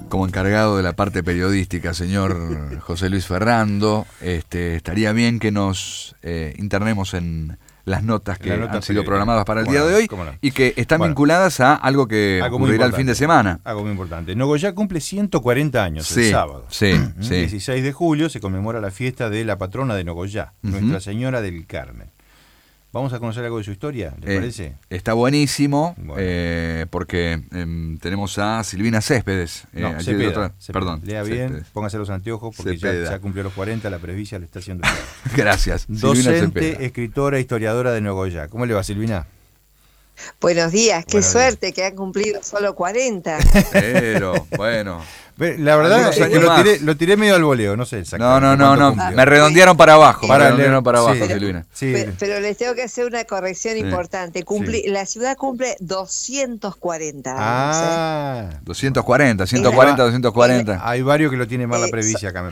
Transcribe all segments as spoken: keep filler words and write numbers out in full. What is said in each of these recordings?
como encargado de la parte periodística, señor José Luis Ferrando, este, estaría bien que nos eh, internemos en las notas que notas han sido programadas para el día no? de hoy No? y que están bueno, vinculadas a algo que algo ocurrirá el fin de semana. Algo muy importante. Nogoyá cumple ciento cuarenta años sí, el sábado. Sí, el sí. dieciséis de julio se conmemora la fiesta de la patrona de Nogoyá, uh-huh. Nuestra Señora del Carmen. ¿Vamos a conocer algo de su historia? ¿Le eh, parece? Está buenísimo, bueno. eh, porque eh, tenemos a Silvina Céspedes. Eh, no, Cepeda, otra... Cepeda. Perdón. Lea Céspedes. bien, póngase los anteojos porque ya, ya cumplió los cuarenta, la presbicia le está haciendo. Gracias. Docente, escritora, historiadora de Nogoyá. ¿Cómo le va, Silvina? Buenos días, qué Buenos suerte días. que han cumplido solo cuarenta. Pero, bueno. La verdad es que lo tiré, lo tiré medio al voleo, no sé exactamente. No, no, no, no. Cumplió. Me redondearon para abajo. Para me redondearon leer, para abajo, sí, Silvina. Sí. Pero, pero les tengo que hacer una corrección sí. importante. Cumple, sí. La ciudad cumple doscientos cuarenta años. Ah. ¿eh? doscientos cuarenta, ciento cuarenta, doscientos cuarenta. Hay varios que lo tienen mal la presbicia acá, me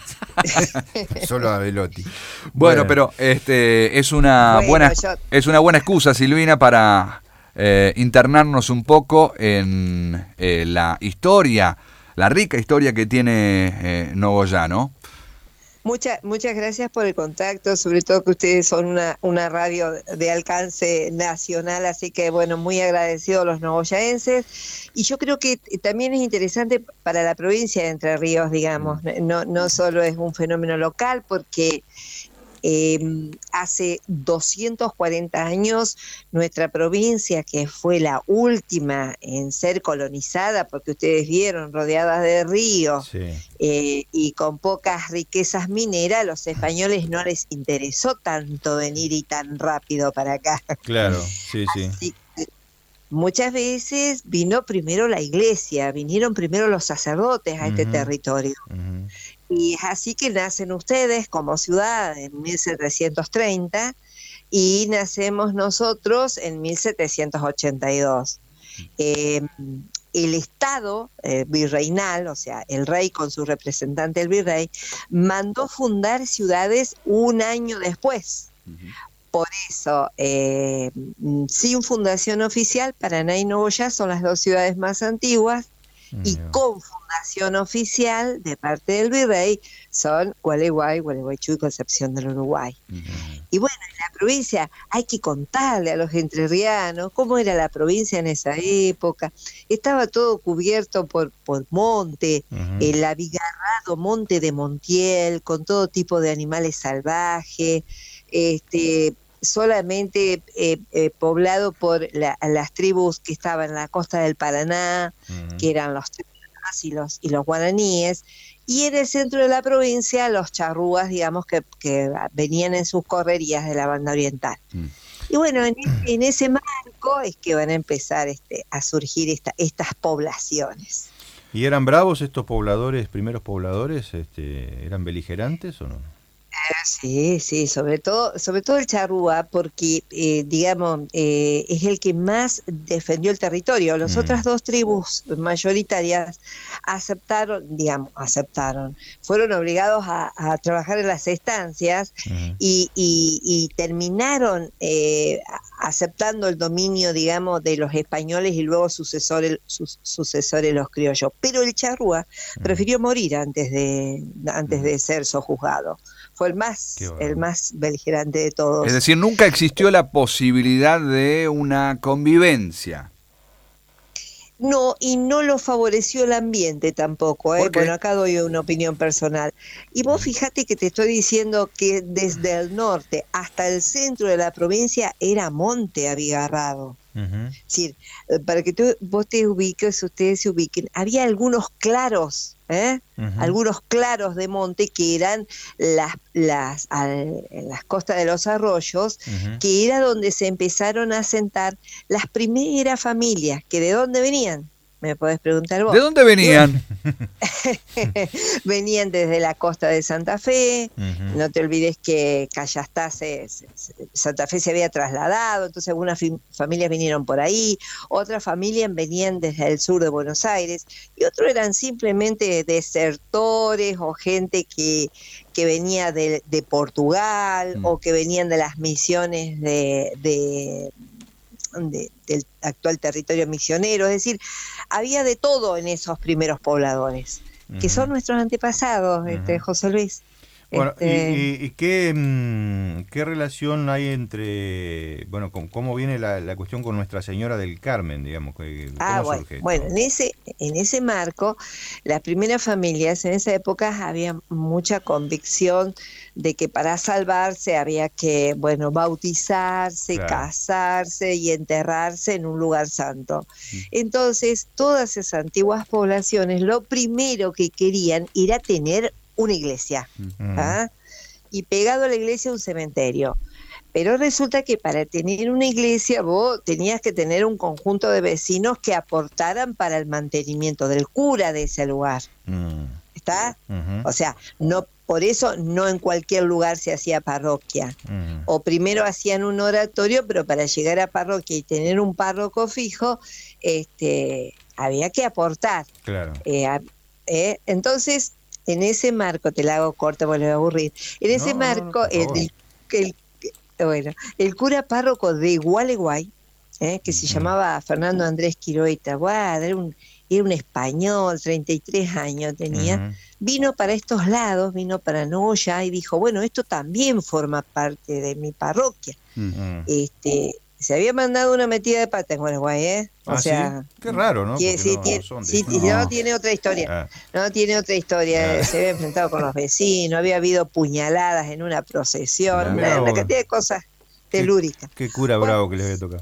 parece. Solo a Velotti. Bueno, bueno, pero este es una bueno, buena yo... es una buena excusa, Silvina, para eh, internarnos un poco en eh, la historia, la rica historia que tiene eh, Nogoyá, ¿no? Muchas, muchas gracias por el contacto, sobre todo que ustedes son una, una radio de alcance nacional, así que bueno, muy agradecidos a los nogoyaenses. Y yo creo que también es interesante para la provincia de Entre Ríos, digamos, no, no solo es un fenómeno local, porque Eh, hace doscientos cuarenta años nuestra provincia, que fue la última en ser colonizada, porque ustedes vieron, rodeadas de ríos, sí. eh, y con pocas riquezas mineras, los españoles no les interesó tanto venir y tan rápido para acá. Claro, sí, sí. Así, muchas veces vino primero la iglesia, vinieron primero los sacerdotes a uh-huh. este territorio. Uh-huh. Y es así que nacen ustedes como ciudad en mil setecientos treinta y nacemos nosotros en mil setecientos ochenta y dos. Eh, el Estado eh, virreinal, o sea, el rey con su representante, el virrey, mandó fundar ciudades un año después. Uh-huh. Por eso, eh, sin fundación oficial, Paraná y Nogoyá son las dos ciudades más antiguas, y con fundación oficial de parte del virrey son Gualeguay, Gualeguaychú y Concepción del Uruguay. Uh-huh. Y bueno, en la provincia hay que contarle a los entrerrianos cómo era la provincia en esa época. Estaba todo cubierto por, por monte, uh-huh. el abigarrado monte de Montiel, con todo tipo de animales salvajes, este... solamente eh, eh, poblado por la, las tribus que estaban en la costa del Paraná, uh-huh. que eran los tepás y los, y los guaraníes, y en el centro de la provincia los charrúas, digamos, que, que venían en sus correrías de la banda oriental. Uh-huh. Y bueno, en, en ese marco es que van a empezar este, a surgir esta, estas poblaciones. ¿Y eran bravos estos pobladores, primeros pobladores? Este, ¿eran beligerantes o no? Sí, sí, sobre todo, sobre todo el charrúa, porque eh, digamos eh, es el que más defendió el territorio. Las mm. otras dos tribus mayoritarias aceptaron, digamos, aceptaron, fueron obligados a, a trabajar en las estancias mm. y, y, y terminaron eh, aceptando el dominio, digamos, de los españoles y luego sucesores, sus, sucesores los criollos. Pero el charrúa mm. prefirió morir antes de, antes mm. de ser sojuzgado. Fue el más, el más beligerante de todos. Es decir, nunca existió la posibilidad de una convivencia. No, y no lo favoreció el ambiente tampoco, ¿eh? Bueno, acá doy una opinión personal. Y vos fíjate que te estoy diciendo que desde el norte hasta el centro de la provincia era monte abigarrado. Uh-huh. Es decir, para que tú, vos te ubiques, ustedes se ubiquen, había algunos claros, ¿eh? Uh-huh. Algunos claros de monte que eran las, las, al, en las costas de los arroyos, uh-huh. que era donde se empezaron a asentar las primeras familias, que ¿de dónde venían? Me podés preguntar vos. ¿De dónde venían? Venían desde la costa de Santa Fe, uh-huh. no te olvides que Callastá, se, se, Santa Fe se había trasladado, entonces algunas fi- familias vinieron por ahí, otras familias venían desde el sur de Buenos Aires, y otros eran simplemente desertores o gente que, que venía de, de Portugal, uh-huh. o que venían de las misiones de... de de, del actual territorio misionero, es decir, había de todo en esos primeros pobladores, uh-huh. que son nuestros antepasados, uh-huh. este, José Luis. Bueno, este... ¿y, y, y qué, mmm, qué relación hay entre, bueno, con, cómo viene la, la cuestión con Nuestra Señora del Carmen, digamos? ¿Cómo ah, bueno, surge bueno, en ese, en ese marco, las primeras familias en esa época había mucha convicción de que para salvarse había que, bueno, bautizarse, claro. casarse y enterrarse en un lugar santo. Mm. Entonces, todas esas antiguas poblaciones, lo primero que querían era tener una iglesia, ¿ah? Y pegado a la iglesia un cementerio. Pero resulta que para tener una iglesia vos tenías que tener un conjunto de vecinos que aportaran para el mantenimiento del cura de ese lugar. Mm. ¿Está? Uh-huh. O sea, no, por eso no en cualquier lugar se hacía parroquia. Uh-huh. O primero hacían un oratorio, pero para llegar a parroquia y tener un párroco fijo, este, había que aportar. Claro. Eh, eh, entonces, en ese marco, te la hago corta porque le voy a aburrir, en ese no, marco, no, no, el, el, el, bueno, el cura párroco de Gualeguay, eh, que se uh-huh. llamaba Fernando Andrés Quiroeta, wow, era, un, era un español, treinta y tres años tenía, uh-huh. vino para estos lados, vino para Nogoyá y dijo, bueno, esto también forma parte de mi parroquia. Uh-huh. Este... Se había mandado una metida de pata en Gualeguay, ¿eh? O ah, sea, ¿sí? Qué raro, ¿no? Que, sí, no, tiene, no, sí, no. no tiene otra historia. Ah. No tiene otra historia. Ah. Se había enfrentado con los vecinos, había habido puñaladas en una procesión, una, una cantidad de cosas telúricas. Qué, qué cura bueno, bravo que les había tocado.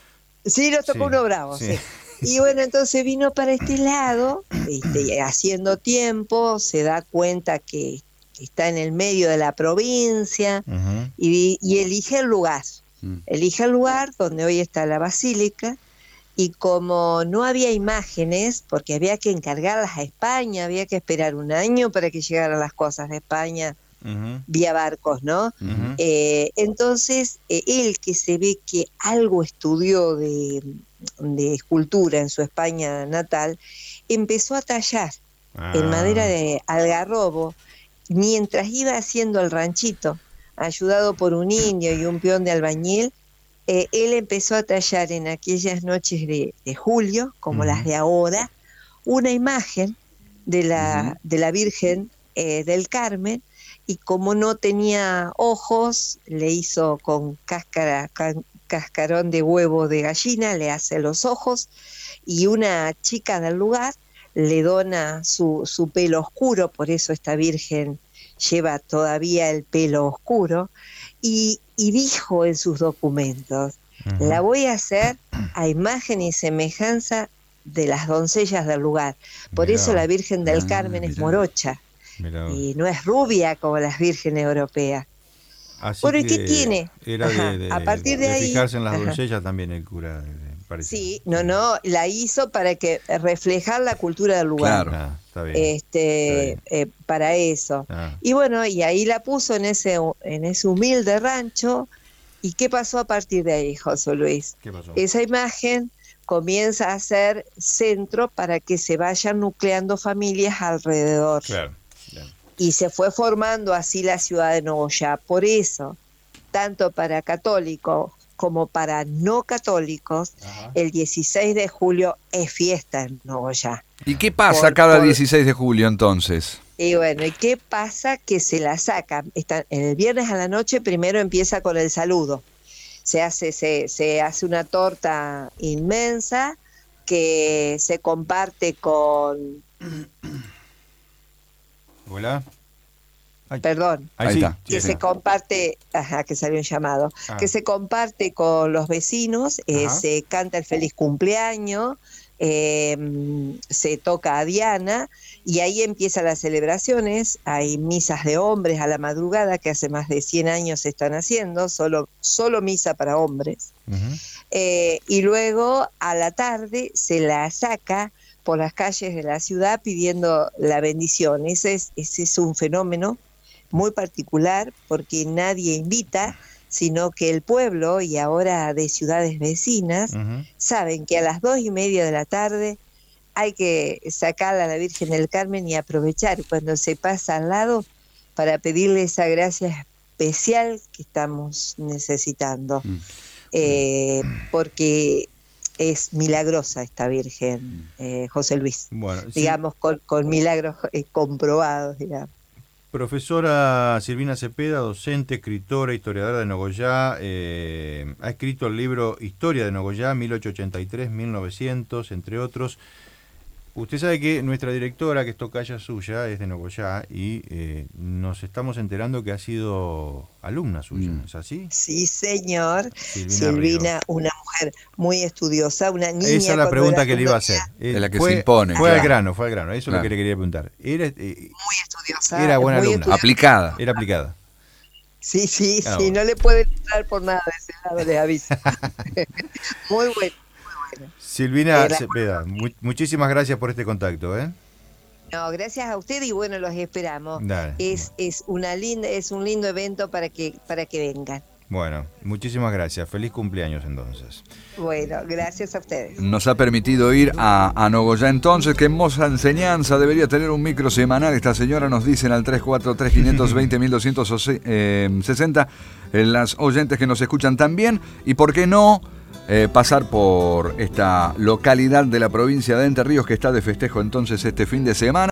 Sí, los tocó sí, uno bravo, sí. sí. Y bueno, entonces vino para este lado, este, haciendo tiempo, se da cuenta que está en el medio de la provincia uh-huh. y, y elige el lugar. Elige el lugar donde hoy está la basílica y como no había imágenes, porque había que encargarlas a España, había que esperar un año para que llegaran las cosas de España uh-huh. vía barcos, ¿no? Uh-huh. Eh, entonces, eh, él que se ve que algo estudió de, de escultura en su España natal, empezó a tallar ah. en madera de algarrobo mientras iba haciendo el ranchito. Ayudado por un indio y un peón de albañil, eh, él empezó a tallar en aquellas noches de, de julio, como uh-huh. las de ahora, una imagen de la, uh-huh. de la Virgen eh, del Carmen, y como no tenía ojos, le hizo con cáscara, can, cascarón de huevo de gallina, le hace los ojos, y una chica del lugar le dona su, su pelo oscuro, por eso esta Virgen lleva todavía el pelo oscuro, y, y dijo en sus documentos, uh-huh. la voy a hacer a imagen y semejanza de las doncellas del lugar. Por mirá, eso la Virgen del Carmen mirá, es morocha, mirá. Y no es rubia como las vírgenes europeas. Así bueno, ¿y qué tiene? Era de, de, a partir de, de ahí, fijarse en las doncellas también el cura. Parece. Sí, no, no, la hizo para que reflejar la cultura del lugar. Claro, ah, está bien. Este, está bien. Eh, para eso. Ah. Y bueno, y ahí la puso en ese, en ese humilde rancho. ¿Y qué pasó a partir de ahí, José Luis? ¿Qué pasó? Esa imagen comienza a ser centro para que se vayan nucleando familias alrededor. Claro. Claro. Y se fue formando así la ciudad de Nogoyá. Por eso, tanto para católicos como para no católicos, ajá. el dieciséis de julio es fiesta en Nogoyá. ¿Y qué pasa por, cada por... dieciséis de julio entonces? Y bueno, ¿y qué pasa? Que se la saca. Está, el viernes a la noche primero empieza con el saludo. Se hace, se, se hace una torta inmensa que se comparte con... Hola. Ay, Perdón, ahí sí, que sí, se sí. comparte, ajá, que salió un llamado, ah. que se comparte con los vecinos, eh, se canta el feliz cumpleaños, eh, se toca a Diana y ahí empiezan las celebraciones. Hay misas de hombres a la madrugada que hace más de cien años se están haciendo, solo, solo misa para hombres. Uh-huh. Eh, y luego a la tarde se la saca por las calles de la ciudad pidiendo la bendición. Ese es, ese es un fenómeno muy particular porque nadie invita, sino que el pueblo y ahora de ciudades vecinas uh-huh. saben que a las dos y media de la tarde hay que sacar a la Virgen del Carmen y aprovechar cuando se pasa al lado para pedirle esa gracia especial que estamos necesitando. Mm. eh, porque es milagrosa esta Virgen, eh, José Luis, bueno, digamos, sí. con, con milagros eh, comprobados, digamos. Profesora Silvina Cepeda, docente, escritora, historiadora de Nogoyá, eh, ha escrito el libro Historia de Nogoyá, mil ochocientos ochenta y tres a mil novecientos, entre otros. Usted sabe que nuestra directora, que es tocaya suya, es de Nogoyá, y eh, nos estamos enterando que ha sido alumna suya, ¿es así? Sí, señor. Silvina, Silvina, una mujer muy estudiosa, una niña. Esa es la pregunta que le iba a hacer. Es eh, la que fue, se impone. Fue claro. al grano, fue al grano, eso claro. es lo que le quería preguntar. Era, eh, muy estudiosa. Era buena alumna. Estudiosa. Aplicada. Era aplicada. Sí, sí, ah, sí, bueno. No le puede entrar por nada de ese lado, les aviso. Muy bueno. Silvina eh, Cepeda, mu muchísimas gracias por este contacto, ¿eh? No, gracias a usted y bueno, los esperamos. Dale. Es es una linda es un lindo evento para que para que vengan. Bueno, muchísimas gracias. Feliz cumpleaños entonces. Bueno, gracias a ustedes. Nos ha permitido ir a, a Nogoyá entonces, que hermosa enseñanza, debería tener un micro semanal. Esta señora nos dicen al tres cuatro tres, cinco dos cero, mil doscientos sesenta eh, las oyentes que nos escuchan también. Y por qué no Eh, pasar por esta localidad de la provincia de Entre Ríos que está de festejo entonces este fin de semana.